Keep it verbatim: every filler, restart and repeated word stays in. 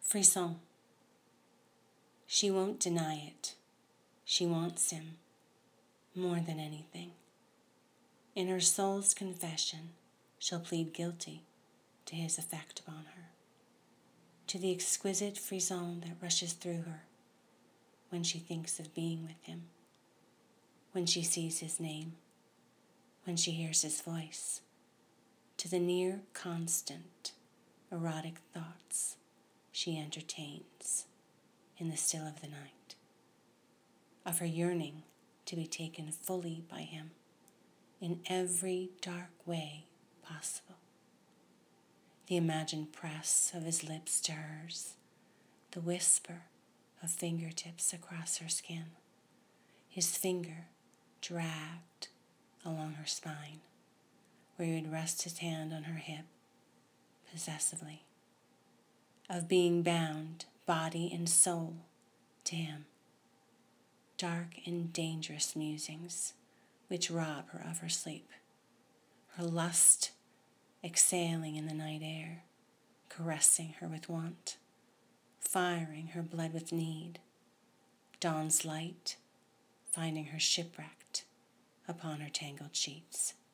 Frisson. She won't deny it. She wants him more than anything. In her soul's confession, she'll plead guilty to his effect upon her, to the exquisite frisson that rushes through her when she thinks of being with him, when she sees his name, when she hears his voice, to the near constant erotic thoughts she entertains in the still of the night, of her yearning to be taken fully by him in every dark way possible. The imagined press of his lips to hers, the whisper of fingertips across her skin, his finger dragged along her spine, where he would rest his hand on her hip, possessively, of being bound, body and soul, to him. Dark and dangerous musings, which rob her of her sleep, her lust exhaling in the night air, caressing her with want, firing her blood with need, dawn's light finding her shipwrecked upon her tangled sheets.